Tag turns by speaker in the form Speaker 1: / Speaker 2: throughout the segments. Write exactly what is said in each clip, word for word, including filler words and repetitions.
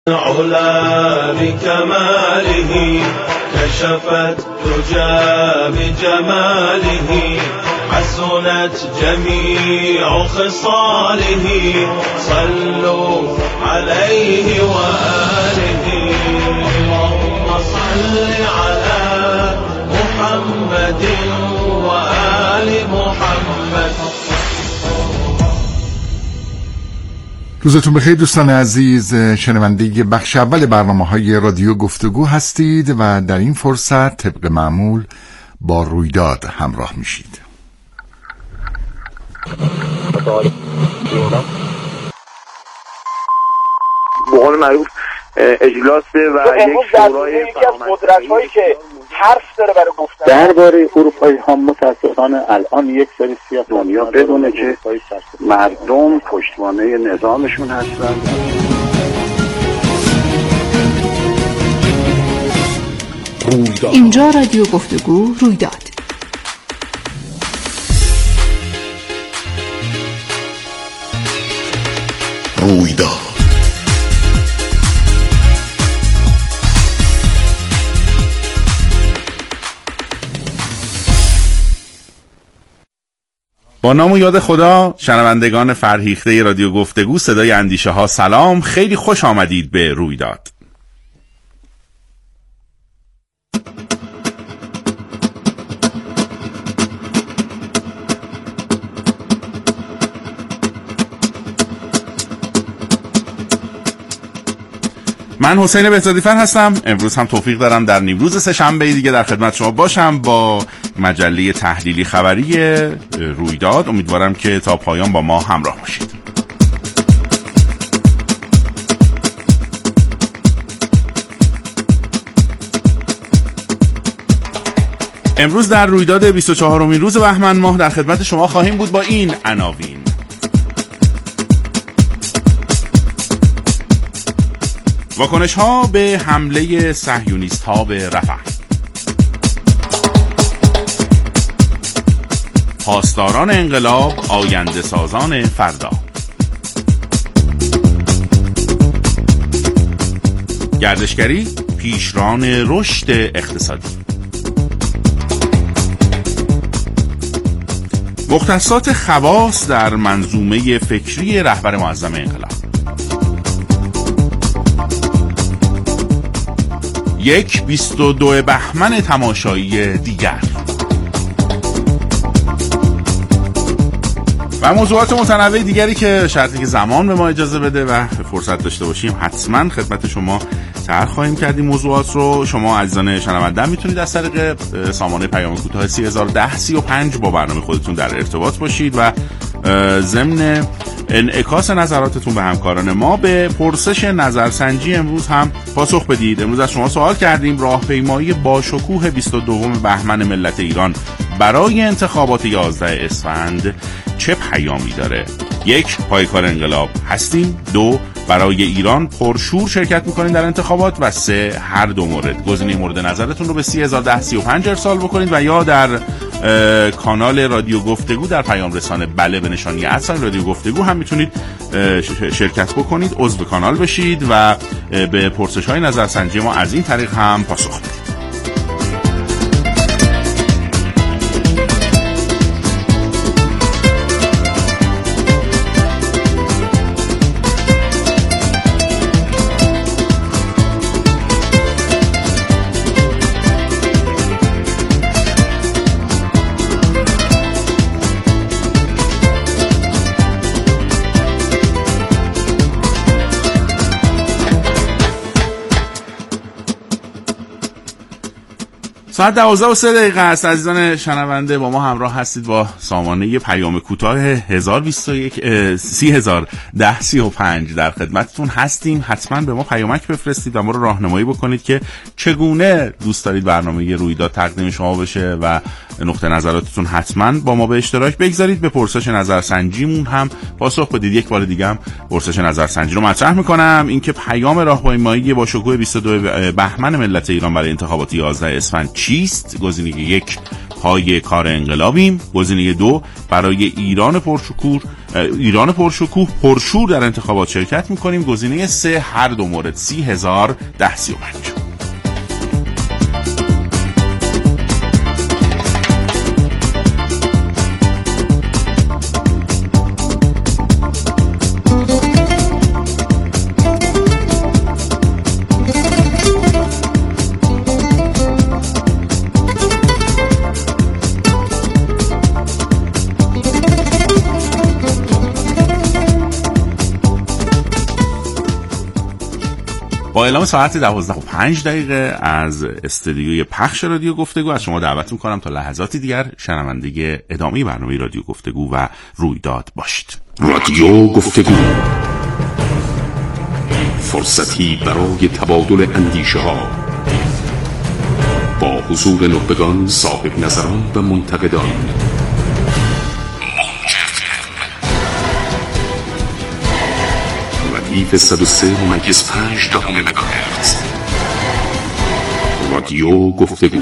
Speaker 1: علا بكماله كشفت دجى بجماله حسنت جميع خصاله صلوا عليه وآله اللهم صل على محمد وآل محمد.
Speaker 2: روزتون بخیر دوستان عزیز، شنونده بخش اول برنامه‌های رادیو گفتگو هستید و در این فرصت طبق معمول با رویداد همراه میشید.
Speaker 3: به قول معروف اجلاسه و یک شورای
Speaker 4: یکی از قدرت‌هایی که حرف داره برای گفتن
Speaker 3: درباره اروپایی ها متاسفانه الان یک سری سیاست دنیا بدونه که مردم پشتوانه نظامشون هستن.
Speaker 5: اینجا رادیو گفتگو رویداد.
Speaker 2: رویداد
Speaker 6: با نام و یاد خدا، شنوندگان فرهیخته رادیو گفتگو صدای اندیشه ها، سلام، خیلی خوش آمدید به رویداد. من حسین بهزادیفر هستم. امروز هم توفیق دارم در نیمروز سه شنبه دیگه در خدمت شما باشم با مجله تحلیلی خبری رویداد. امیدوارم که تا پایان با ما همراه باشید. امروز در رویداد بیست و چهارمین روز بهمن ماه در خدمت شما خواهیم بود با این عناوین: واکنش ها به حمله صهیونیست ها به رفح، پاسداران انقلاب آینده سازان فردا، گردشگری پیشران رشد اقتصادی، مختصات خواص در منظومه فکری رهبر معظم انقلاب، یک بیست و دو بهمن تماشایی دیگر و موضوعات متنوع دیگری که شرطی که زمان به ما اجازه بده و فرصت داشته باشیم حتما خدمت شما طرح خواهیم کرد. این موضوعات رو شما عزیزان شنونده میتونید از طریق سامانه پیام کوتاه سه هزار و ده سی و پنج با برنامه خودتون در ارتباط باشید و ضمن انعکاس نظراتتون به همکاران ما به پرسش نظرسنجی امروز هم پاسخ بدید. امروز از شما سوال کردیم راهپیمایی با شکوه بیست و دو بهمن ملت ایران برای انتخابات یازده اسفند چه پیامی داره؟ یک، پایکار انقلاب هستیم. دو، برای ایران پرشور شرکت میکنید در انتخابات. و سه، هر دو مورد. گزینه مورد نظرتون رو به سه هزار و ده سی و پنج ارسال بکنید و یا در کانال رادیو گفتگو در پیام رسانه بله به نشانی ادساین رادیو گفتگو هم میتونید شرکت بکنید، عضو کانال بشید و به پرسش های نظرسنجی ما از این طریق هم پاسخ بدید. ساعت دوازده و سه دقیقه است. عزیزان شنونده با ما همراه هستید با سامانه پیام کوتاه هزار و بیست و یک سی هزار و ده سی و پنج در خدمتتون هستیم. حتما به ما پیامک بفرستید و ما رو راهنمایی بکنید که چگونه دوست دارید برنامه رویداد تقدیم شما بشه و نقطه نظراتتون حتما با ما به اشتراک بگذارید. به پرسش نظرسنجیمون هم پاسخ بدید. یک بار دیگه هم پرسش نظرسنجی رو مطرح میکنم، اینکه پیام راهپیمایی با شکوه بیست و دو بهمن ملت ایران برای انتخابات یازده اسفند چیست؟ گزینه یک های کار انقلابیم. گزینه دو، برای ایران پرشکوه ایران پرشکوه پرشور در انتخابات شرکت میکنیم. گزینه سه، هر دو مورد. سی هزار ده سی و پنج. با اعلام ساعت دوازده و پنج دقیقه از استودیوی پخش رادیو گفتگو از شما دعوت میکنم تا لحظاتی دیگر شنونده ادامه برنامه رادیو گفتگو و رویداد باشید.
Speaker 7: رادیو گفتگو، فرصتی برای تبادل اندیشه ها با حضور نخبگان، صاحب نظران و منتقدان. ردیف صد و سه ممیز پنج دهم مگاهرتز. رادیو گفتگو.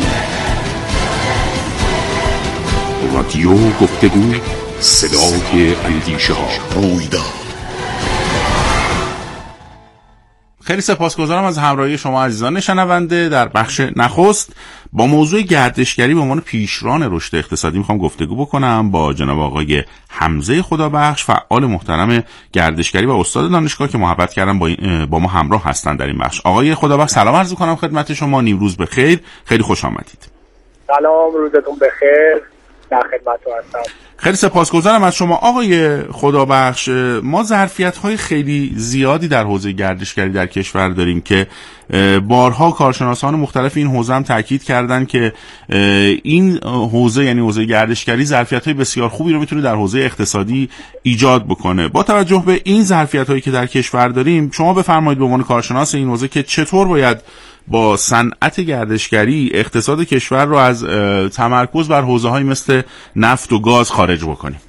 Speaker 7: رادیو گفتگو، صدای اندیشه ها. رویداد.
Speaker 6: خیلی سپاسگزارم از همراهی شما عزیزان شنونده. در بخش نخست با موضوع گردشگری به عنوان پیشران رشد اقتصادی میخوام گفتگو بکنم با جناب آقای حمزه خدابخش، فعال محترم گردشگری و استاد دانشگاه که محبت کردن با, با ما همراه هستن در این بخش. آقای خدابخش سلام عرض میکنم خدمت شما. نیمروز بخیر، خیلی خوش آمدید.
Speaker 4: سلام، روزتون بخیر. در خدمتتون هستم.
Speaker 6: خیلی سپاسگزارم از شما آقای خدابخش. ما ظرفیت‌های خیلی زیادی در حوزه گردشگری در کشور داریم که بارها کارشناسان مختلف این حوزه هم تاکید کردن که این حوزه، یعنی حوزه گردشگری، ظرفیت‌های بسیار خوبی رو میتونه در حوزه اقتصادی ایجاد بکنه. با توجه به این ظرفیت‌هایی که در کشور داریم، شما بفرمایید به عنوان کارشناس این حوزه که چطور باید با صنعت گردشگری اقتصاد کشور رو از تمرکز بر حوزه‌های مثل نفت و گاز خارج بکنیم.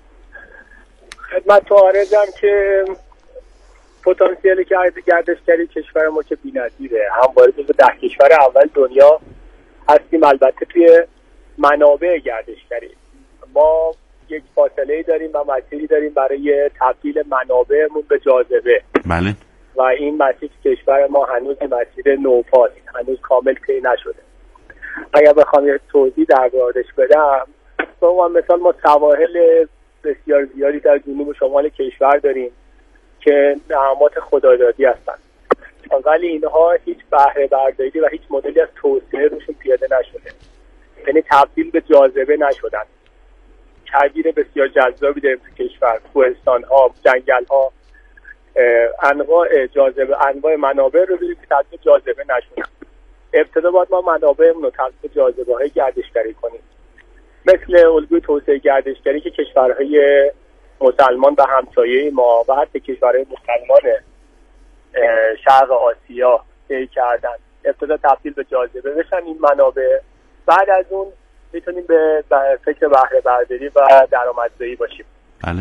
Speaker 4: خدمت عرضم که پتانسیل گردشگری کشور ما که بی‌نظیره. هم وارد به ده کشور اول دنیا هستیم. البته توی منابع گردشگری ما یک فاصله داریم و مسیری داریم برای تبدیل منابعمون به جاذبه.
Speaker 6: بله.
Speaker 4: و این مسیر کشور ما هنوز مسیر نوپاست، هنوز کامل طی نشده. اگر بخوام یه توضیح در موردش بدم، به عنوان مثال ما سواحل بسیار زیادی در جنوب و شمال کشور داریم که نهمات خدادادی هستند، ولی اینها هیچ بهره برداری و هیچ مدلی از توسعه روشون پیاده نشده، یعنی تبدیل به جاذبه نشدن. کویر بسیار جذابی داریم تو کشور، کوهستان‌ها، جنگل‌ها، انواع جاذبه، انواع منابع رو داریم که تبدیل جاذبه نشدن. ابتدا باید ما منابعمون رو تبدیل جاذبه‌های گردشگری کنیم، مثل الگوی توسعه گردشگری که کشورهای مسلمان و همسایه ما و حتی کشورهای مسلمان شرق آسیا طی کردن. ابتدا تبدیل به جاذبه بشن این منابع، بعد از اون میتونیم به فکر بهره برداری و درآمدزایی باشیم.
Speaker 6: بله.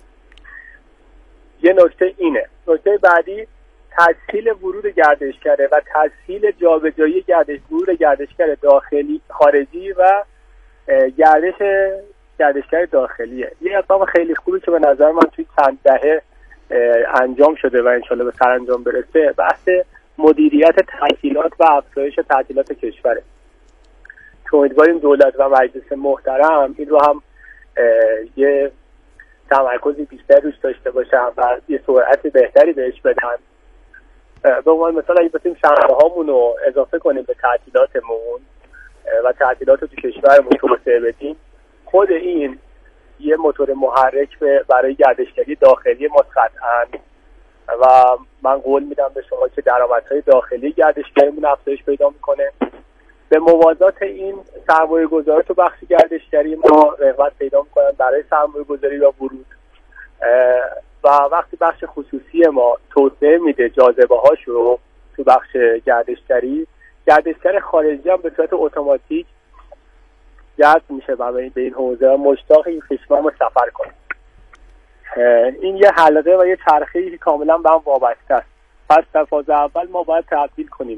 Speaker 4: یه نکته اینه. نکته بعدی تسهیل ورود گردشگره و تسهیل جابجایی گردش ورود گردشگر داخلی خارجی و گردش گردشگر داخلیه. یه اقدام خیلی خوبی که به نظر من توی چند دهه انجام شده و انشالله به سرانجام برسه، بحث مدیریت تعطیلات و افزایش تعطیلات کشوره که امیدواریم دولت و مجلس محترم این رو هم یه تمرکزی بیشتر روش داشته باشن و یه سرعت بهتری بهش بدن. به عنوان مثال اگه بتونیم شنبه هامون رو اضافه کنیم به تعطیلاتمون و تعطیلات رو تو کشورمون توسعه بدیم، خود این یه موتور محرک برای گردشگری داخلی ما قطعاً و من قول میدم به شما که درآمدهای داخلی گردشگریمون افزایش پیدا میکنه. به موازات این سرمایه گذاری تو بخش گردشگری ما رغبت پیدا میکنن برای سرمایه گذاری و ورود، و وقتی بخش خصوصی ما توسعه میده جاذبه هاش رو تو بخش گردشگری، گردشگر خارجی هم به صورت اتوماتیک جذب میشه و به این حوزه مشتاق این کشور ما سفر کنه. این یه حلقه و یه چرخه‌ای که کاملا به هم وابسته است. پس در فاز اول ما باید تبدیل کنیم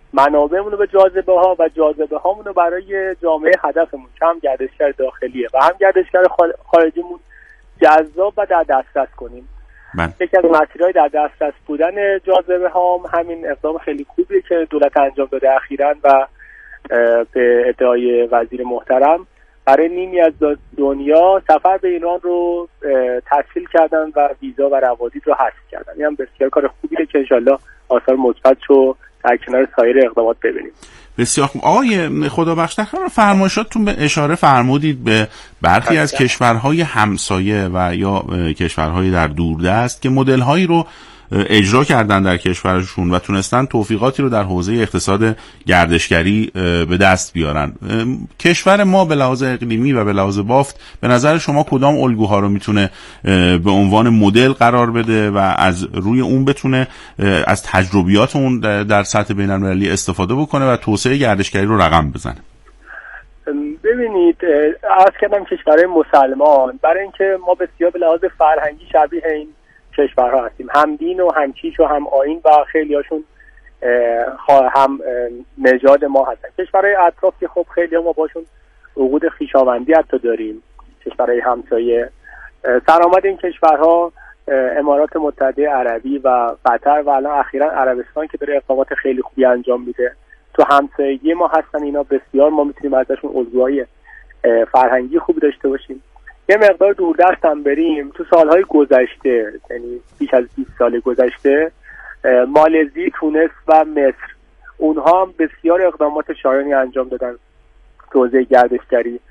Speaker 4: منابعمون رو به جاذبه ها و جاذبه هامون رو برای جامعه هدفمون که هم گردشگر داخلیه و هم گردشگر خارجیمون جذاب و در دسترس کنیم.
Speaker 6: من.
Speaker 4: یکی از مسیرهای در دسترس بودن جاذبه ها هم همین اقدام خیلی خوبیه که دولت انجام داده اخیراً و به ادعای وزیر محترم برای نیمی از دنیا سفر به ایران رو تسهیل کردن و ویزا و روادید رو حذف کردن. این هم بسیار کار خوبیه که انشالله آثار مثبت رو در کنار سایر اقدامات ببینیم.
Speaker 6: بسیار خوب. آقای خدابخش در فرمایشاتتون به اشاره فرمودید به برخی از کشورهای همسایه و یا کشورهای در دوردست که مدل‌هایی رو اجرا کردن در کشورشون و تونستن توفیقاتی رو در حوزه اقتصاد گردشگری به دست بیارن. کشور ما به لحاظ اقلیمی و به لحاظ بافت به نظر شما کدام الگوها رو میتونه به عنوان مدل قرار بده و از روی اون بتونه از تجربیات اون در سطح بین‌المللی استفاده بکنه و توسعه گردشگری رو رقم بزنه؟
Speaker 4: ببینید، عرض کردم کشورهای مسلمان برای اینکه ما بسیار به لحاظ فرهنگی شبیه این کشورها هستیم، هم دین و هم کیش و هم آیین و خیلی هاشون هم نژاد ما هستن. کشورهای اطراف که خب خیلی ها ما باشون عقود خویشاوندی حتی داریم، کشورهای همسایه. سرآمد این کشورها امارات متحده عربی و قطر و الان اخیراً عربستان که داره اقدامات خیلی خوبی انجام میده تو همسایگی ما هستن. اینا بسیار ما میتونیم ازشون الگوهای فرهنگی خوبی داشته باشیم. یه مقدار دوردست هم بریم تو سالهای گذشته، یعنی بیش از بیست سال گذشته، مالزی، تونس و مصر اونها هم بسیار اقدامات شایانی انجام دادن تو حوزه گردشگری،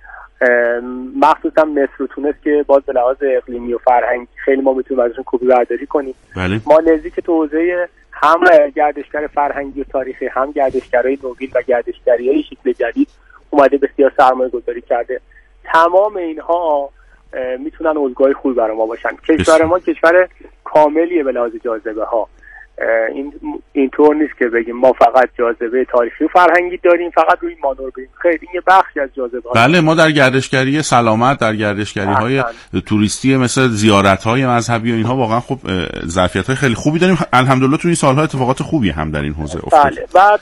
Speaker 4: مخصوصا مصر و تونس که باز به لحاظ اقلیمی و فرهنگی خیلی ما میتونیم ازشون کپی برداری کنیم.
Speaker 6: بله.
Speaker 4: مالزی که تو حوزه هم گردشگر فرهنگی و تاریخی، هم گردشگرای نوین و گردشگری‌های شکل جدید اومده بسیار سرمایه گذاری کرده. تمام اینها میتونن الگوهای خوبی برای ما باشن. کشور ما کشور کاملیه به لحاظ جاذبه ها. این اینطور نیست که بگیم ما فقط جاذبه تاریخی و فرهنگی داریم، فقط روی مانور بریم. خیلی این یه بخشی از جاذبه ها.
Speaker 6: بله، ما در گردشگری سلامت، در گردشگری های توریستی مثل زیارت های مذهبی و اینها واقعا خب ظرفیت های خیلی خوبی داریم. الحمدلله تو این سالها اتفاقات خوبی هم در این حوزه افتاد.
Speaker 4: بله. بعد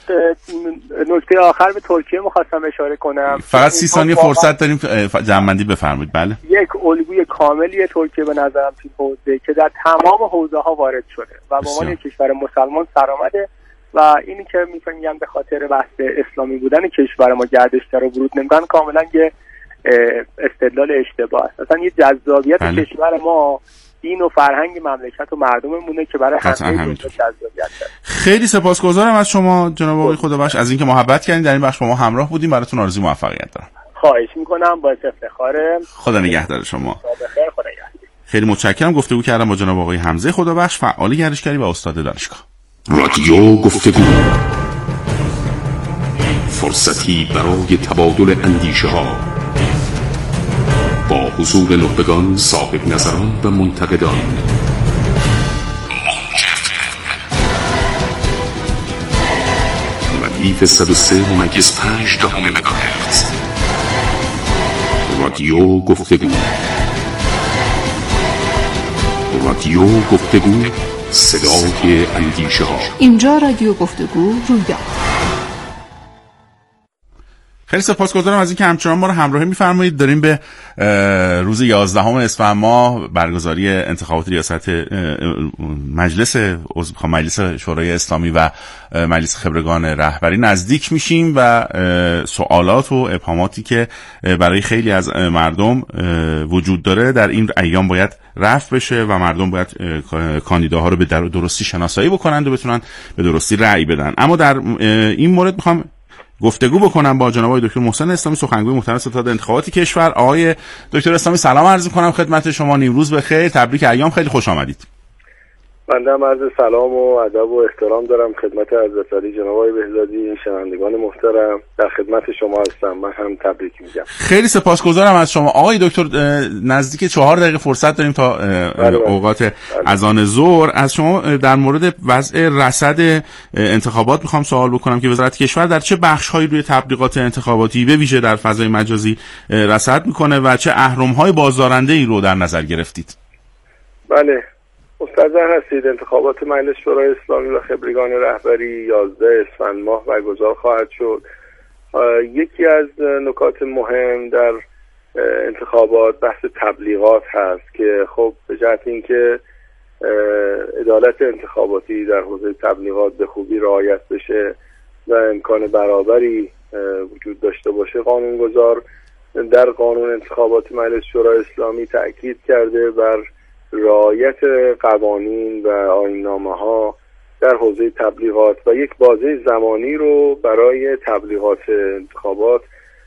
Speaker 4: نکته آخر به ترکیه می‌خواستم اشاره کنم.
Speaker 6: فقط سی ثانیه فرصت داریم، جمع‌بندی بفرمایید. بله.
Speaker 4: یک الگوی کاملی ترکیه به نظرم تو حوزه که در تمام حوزه ها وارد شده و به عنوان کشور مسلمان سرآمده و اینی که میگن به خاطر بحث اسلامی بودن کشور ما گردشگر رو ورود نمیدن کاملا یه استدلال اشتباه است. اصلا یه جذابیت بله. کشور ما دین و فرهنگ مملکت و مردممونه که برای همه دنیا جذابیت داره.
Speaker 6: خیلی سپاسگزارم از شما جناب آقای خدابخش از اینکه محبت کردین در این بخش با ما همراه بودیم. براتون آرزوی موفقیت دارم.
Speaker 4: خواهش میکنم، باعث افتخارم.
Speaker 6: خدا نگهدار شما.
Speaker 4: بخیر، خدا نگهدار.
Speaker 6: خیلی متشکرم. گفتگو کردم با جناب آقای حمزه خدابخش، فعال گردشگری و استاد دانشگاه.
Speaker 7: رادیو گفتگو، فرصتی برای تبادل اندیشه ها با حضور نخبگان، صاحب نظران و منتقدان. ردیف صد و سه ممیز پنج دهم مگاهرتز. رادیو گفتگو، رادیو گفتگو، صدای اندیشه ها.
Speaker 5: اینجا رادیو گفتگو رویداد.
Speaker 6: خیلی سپاسگزارم از اینکه همچنان ما رو همراهی می‌فرمایید. داریم به روز یازدهم اسفند ماه برگزاری انتخابات ریاست مجلس مجلس شورای اسلامی و مجلس خبرگان رهبری نزدیک میشیم و سوالات و ابهاماتی که برای خیلی از مردم وجود داره در این ایام باید رفع بشه و مردم باید کاندیداها رو به درستی شناسایی بکنند و بتونن به درستی رأی بدن. اما در این مورد میخوام گفتگو بکنم با جناب آقای دکتر محسن اسلامی، سخنگوی محترم ستاد انتخاباتی کشور. آقای دکتر اسلامی سلام عرض می‌کنم خدمت شما. نیمروز بخیر، تبریک ایام، خیلی خوش آمدید.
Speaker 8: بنده هم عرض سلام و ادب و احترام دارم خدمت حضرت علی جناب آقای بهزادی، شنوندگان محترم در خدمت شما هستم. من هم تبریک میگم.
Speaker 6: خیلی سپاسگزارم از شما. آقای دکتر نزدیک چهار دقیقه فرصت داریم تا اوقات اذان ظهر. از شما در مورد وضع رصد انتخابات میخوام سوال بکنم که وزارت کشور در چه بخش‌هایی روی تبلیغات انتخاباتی به ویژه در فضای مجازی رصد میکنه و چه اهرم‌های بازدارنده‌ای رو در نظر گرفتید؟
Speaker 8: بله، مستحضر هستید انتخابات مجلس شورای اسلامی و خبرگان رهبری یازده اسفند ماه برگزار خواهد شد. یکی از نکات مهم در انتخابات بحث تبلیغات هست که خب به جهت اینکه عدالت انتخاباتی در حوزه تبلیغات به خوبی رعایت بشه و امکان برابری وجود داشته باشه، قانونگذار در قانون انتخابات مجلس شورای اسلامی تأکید کرده بر رعایت قوانین و آیین‌نامه‌ها در حوزه تبلیغات و یک بازه زمانی رو برای تبلیغات انتخابات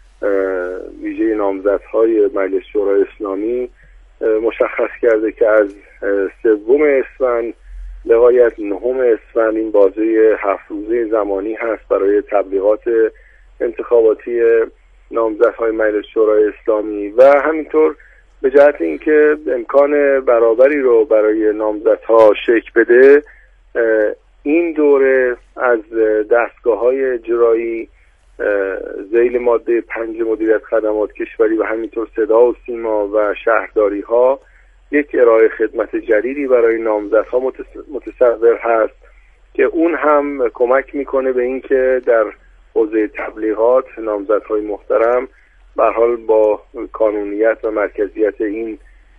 Speaker 8: ویژه نامزدهای مجلس شورای اسلامی مشخص کرده که از سوم اسفند لغایت نهم اسفند این بازه هفت روزه زمانی هست برای تبلیغات انتخاباتی نامزدهای مجلس شورای اسلامی و همینطور به جهت اینکه امکان برابری رو برای نامزدها شکل بده، این دوره از دستگاه‌های اجرایی ذیل ماده پنج مدیریت خدمات کشوری و همینطور صدا و سیما و شهرداری ها یک ارائه خدمت جدیدی برای نامزدها متصور هست که اون هم کمک میکنه به اینکه در حوزه تبلیغات نامزدهای محترم به هر حال با قانونیت و مرکزیت این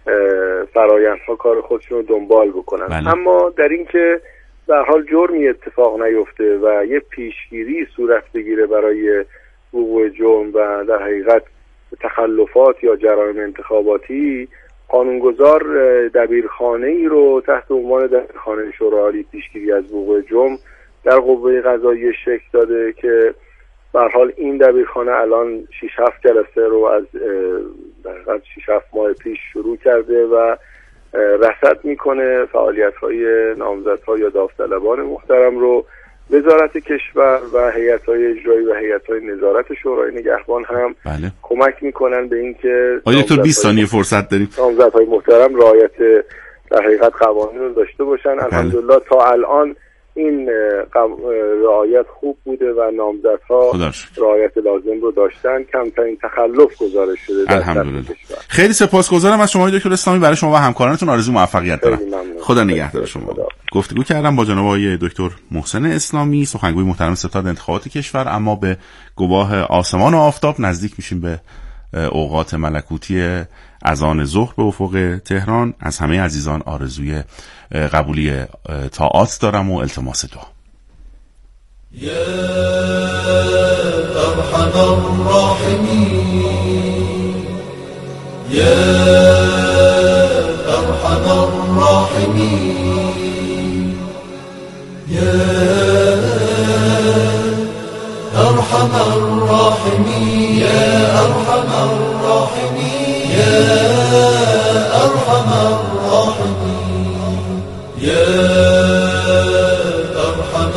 Speaker 8: فرآیندها کار خودشون رو دنبال بکنن. بله. اما در اینکه به هر حال جرمی اتفاق نیفته و یه پیشگیری صورت بگیره برای وقوع جرم و در حقیقت تخلفات یا جرایم انتخاباتی، قانونگذار دبیرخانه‌ای رو تحت عنوان دبیرخانه شورای پیشگیری از وقوع جرم در قوه قضاییه شکل داده که به هر حال این دبیرخانه الان شش هفت جلسه رو از در حقیقت شش هفت ماه پیش شروع کرده و رصد میکنه فعالیت‌های نامزدها یا داوطلبان محترم رو. وزارت کشور و هیئت‌های اجرایی و هیئت‌های نظارت شورای نگهبان هم بله. کمک میکنن به اینکه
Speaker 6: آقای دکتر بیست ثانیه فرصت داریم
Speaker 8: نامزدهای محترم رعایت در حقیقت قوانین رو داشته باشن. بله. الحمدلله تا الان این رعایت خوب بوده و نامزدها رعایت لازم رو داشتن، کمترین تخلف گزارش شده در
Speaker 6: الحمدلله. خیلی سپاسگزارم از شما دکتر اسلامی، برای شما و همکارانتون آرزوی موفقیت دارم. خدا نگهدار شما. خدا. گفتگو کردم با جناب آقای دکتر محسن اسلامی، سخنگوی محترم ستاد انتخابات کشور. اما به گواه آسمان و آفتاب نزدیک میشیم به اوقات ملکوتی اذان ظهر به افق تهران. از همه عزیزان آرزوی قبولی طاعات دارم و التماس دعا.
Speaker 1: یا ارحم الراحمین یا ارحم الراحمین یا ارحم الراحمین یا ارحم الراحمین یا ارحم الراحمین یا ارحم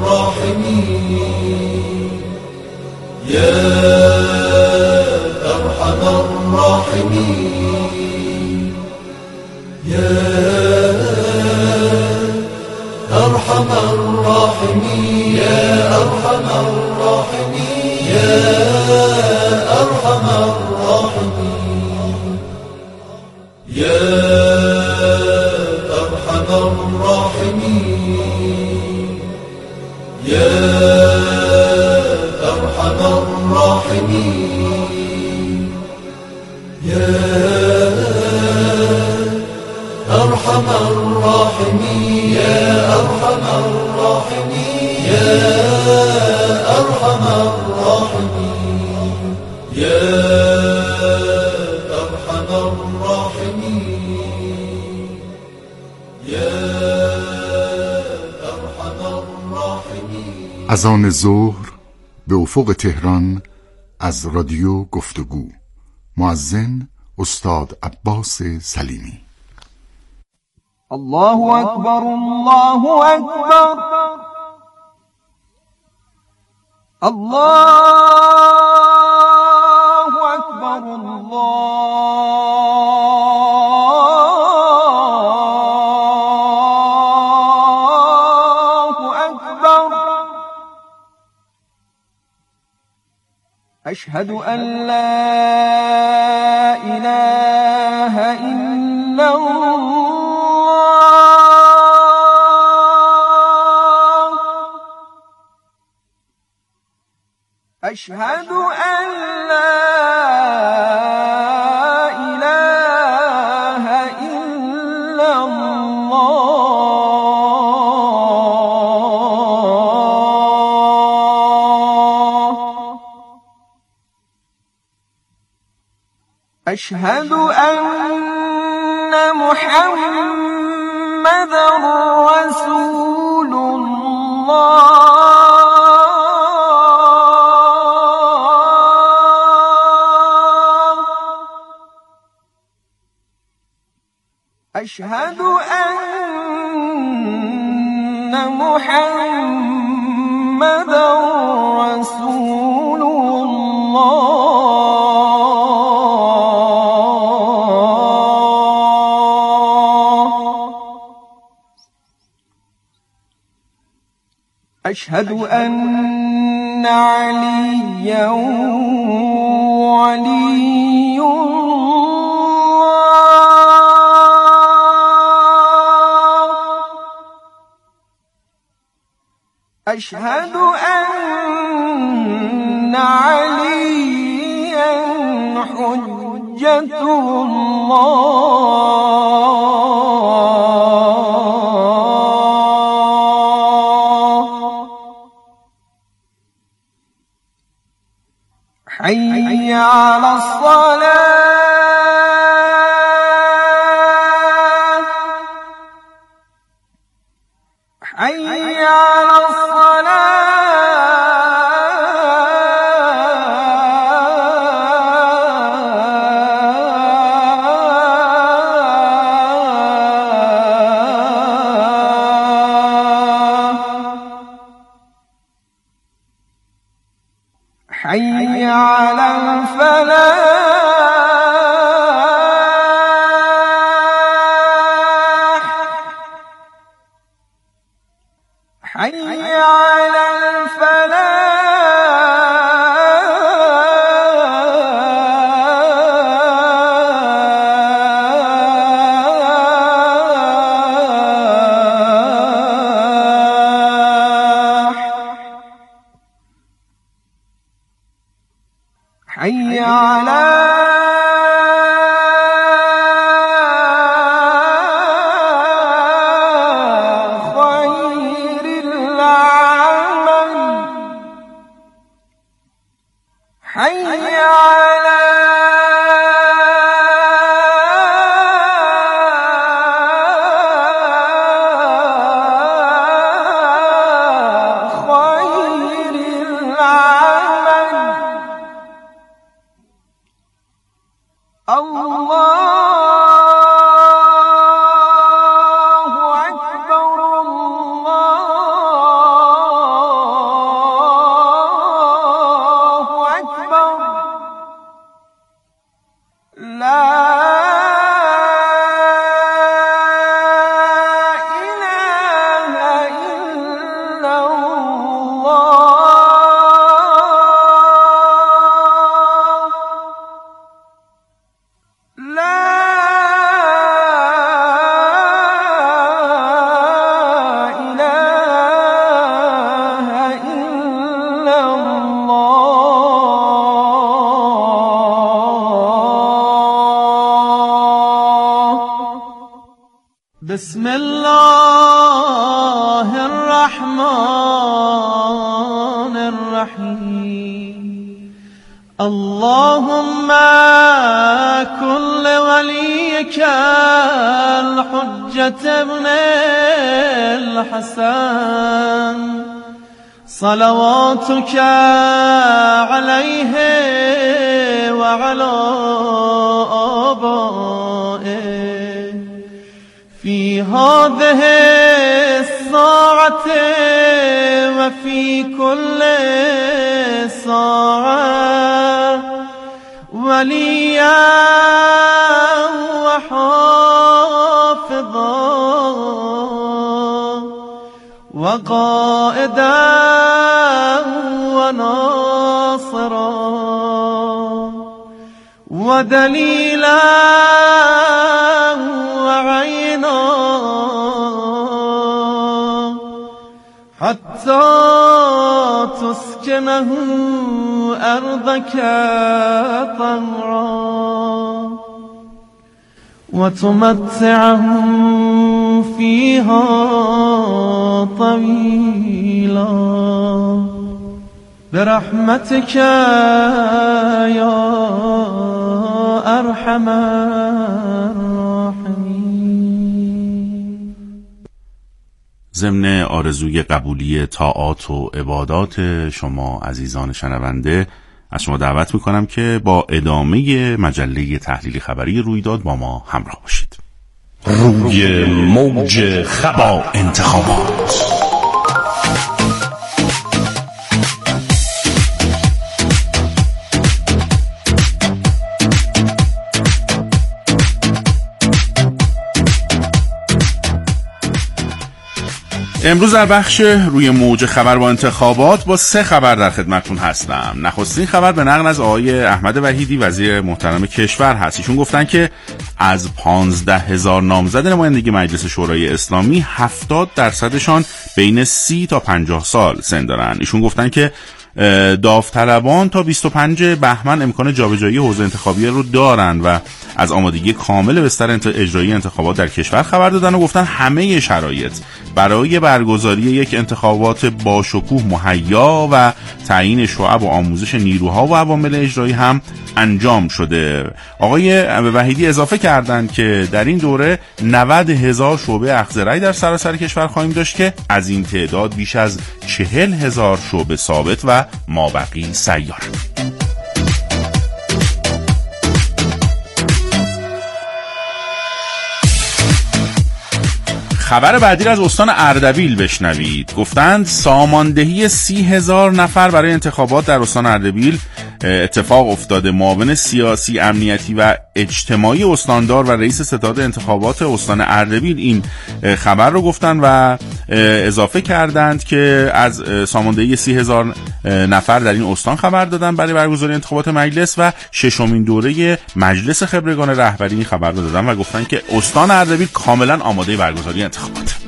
Speaker 1: الراحمین یا ارحم الراحمین یا ارحم الراحمین یا ارحم الراحمین یا ارحم الراحمین یا ارحم الراحمین یا ارحم الراحمین یا ارحم الراحمین یا ارحم الراحمین یا ارحم الراحمین یا ارحم الراحمین یا ارحم الراحمین.
Speaker 2: اذان ظهر به افق تهران از رادیو گفتگو. مؤذن استاد عباس سلیمی.
Speaker 9: الله اکبر الله اکبر الله اکبر الله اکبر اشهد ان لا اله الا الله أشهد أن لا إله إلا الله أشهد أن محمدًا رسول الله أشهد أن محمدًا رسول الله أشهد أن عليًّا ولي أشهد أن عليًّا حجة الله حي على الصلاة حي على حي على الفلاح حي على الفلاح حي على خير العمل حي على خير العمل الله أكبر الله أكبر لا إله إلا الله لا إله إلا الله بسم الله الرحمن الرحيم اللهم كن لوليك الحجة ابن الحسن صلواتك عليه وعلى آبائه في هذه الساعة وفي كل ساعة وليا وحافظا وقائدا وناصرا ودليلا وعينا حتى تسكنه أرضك طهرا وتمتعهم فيها طويلا برحمتك يا أرحم الراحمين.
Speaker 6: ضمن آرزوی قبولی طاعات و عبادات شما عزیزان شنونده از شما دعوت میکنم که با ادامه مجله تحلیل خبری رویداد با ما همراه باشید.
Speaker 7: روی موج خبر انتخابات.
Speaker 6: امروز در بخش روی موج خبر با انتخابات با سه خبر در خدمتتون هستم. نخستین خبر به نقل از آقای احمد وحیدی وزیر محترم کشور هست. ایشون گفتن که از پانزده هزار نامزد نمایندگی مجلس شورای اسلامی هفتاد درصدشان بین سی تا پنجاه سال سن دارن. ایشون گفتن که داوطلبان تا بیست و پنجم بهمن امکان جابجایی حوزه انتخابی رو دارن و از آمادگی کامل بستر اجرایی انتخابات در کشور خبر دادن و گفتن همه شرایط برای برگزاری یک انتخابات با شکوه مهیا و تعیین شعب و آموزش نیروها و عوامل اجرایی هم انجام شده. آقای وحیدی اضافه کردند که در این دوره نود هزار شعبه اخذ رأی در سراسر کشور خواهیم داشت که از این تعداد بیش از چهل هزار شعبه ثابت و مابقی سیار. خبر بعدی را از استان اردبیل بشنوید. گفتند ساماندهی سی هزار نفر برای انتخابات در استان اردبیل اتفاق افتاده. معاون سیاسی، امنیتی و اجتماعی استاندار و رئیس ستاد انتخابات استان اردبیل این خبر رو گفتن و اضافه کردند که از ساماندهی سی هزار نفر در این استان خبر دادن برای برگزاری انتخابات مجلس و ششمین دوره مجلس خبرگان رهبری این خبر رو دادن و گفتن که استان اردبیل کاملا آماده برگزاری انتخابات.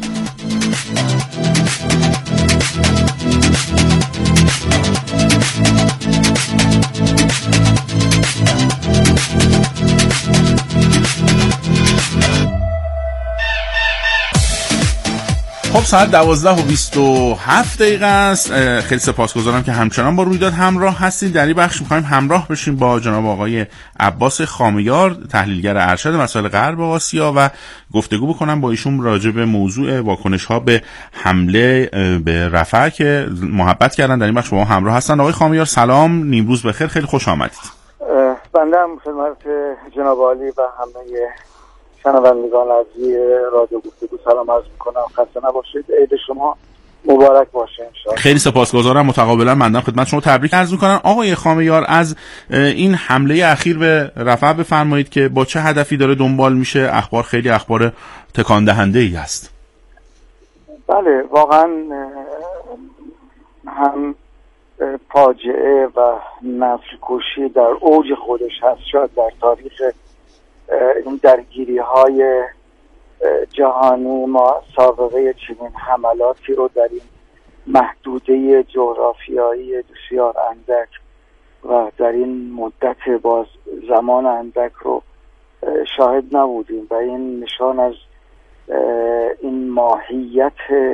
Speaker 6: خب ساعت دوازده و بیست و هفت دقیقه است. خیلی سپاسگزارم که همچنان با رویداد همراه هستید. در این بخش می‌خوایم همراه بشیم با جناب آقای عباس خامیار، تحلیلگر ارشد مسائل غرب آسیا و گفتگو بکنم با ایشون راجع به موضوع واکنش‌ها به حمله به رفح که محبت کردن. در این بخش با ما همراه هستن. آقای خامیار سلام، نیمروز بخیر، خیلی خوش آمدید.
Speaker 3: بنده هم خدمت جناب عالی و همه شنوندگان عزیز رادیو گفتگو سلام عرض میکنم. خسته نباشید. عید شما مبارک باشه انشاءالله.
Speaker 6: خیلی سپاسگزارم. متقابلا بنده خدمت شما تبریک عرض میکنم. آقای خامیار، از این حمله اخیر به رفح بفرمایید که با چه هدفی داره دنبال میشه؟ اخبار خیلی اخبار تکان دهنده ای است.
Speaker 3: بله واقعا هم فاجعه و نسل کشی در اوج خودش هست. شاید در تاریخ این درگیری های جهانی ما سابقه چنین حملاتی رو در این محدوده جغرافیایی بسیار اندک و در این مدت باز زمان اندک رو شاهد نبودیم و این نشان از این ماهیت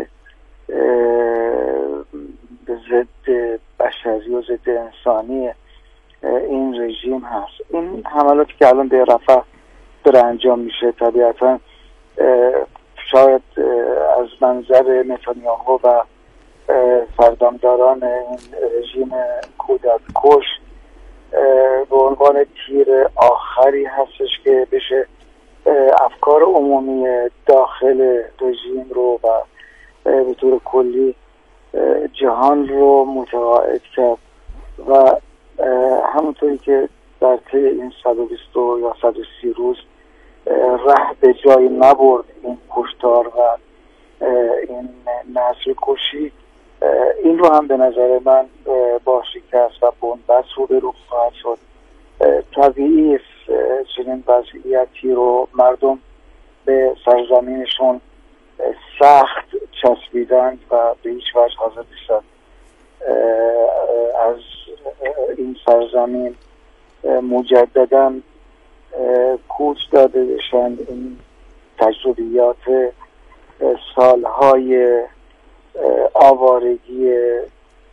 Speaker 3: ضد بشری و ضد انسانی این رژیم هست. این حملاتی که الان به رفح داره انجام میشه طبیعتا شاید از منظر نتانیاهو و سردمداران این رژیم کودک کش به عنوان تیر آخری هستش که بشه افکار عمومی داخل رژیم رو و به طور کلی جهان رو متقاعد کرد و همونطوری که در طی این صد و بیست یا صد و سی روز ره به جایی نبرد این کشتار و این نسل کشی، این رو هم به نظر من با شکست و بنبست رو به رو خواهد شد. طبیعی چنین وضعیتی رو مردم به سرزمینشون سخت چسبیدند و به هیچ وجه حاضر نیستند زمین مجددا کوچ داده بشن. این تجربیات سالهای آوارگی